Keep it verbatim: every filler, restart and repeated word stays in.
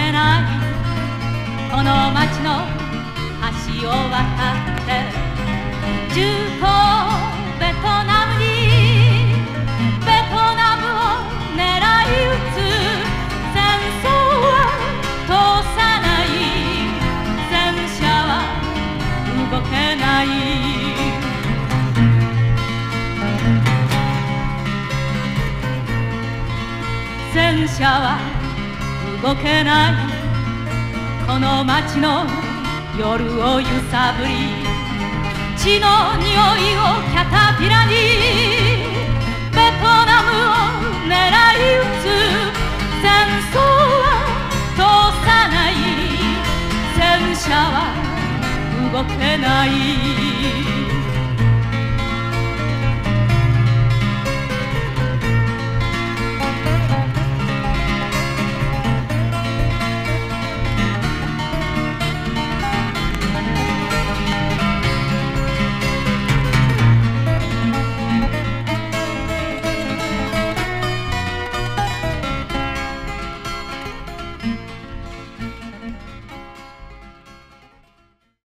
けないこの街の橋を渡って中東ベトナムにベトナムを狙い撃つ戦争は通さない戦車は動けない戦車は動けないこの街の夜を揺さぶり血の匂いをキャタピラにベトナムを狙い撃つ戦争は通さない戦車は動けない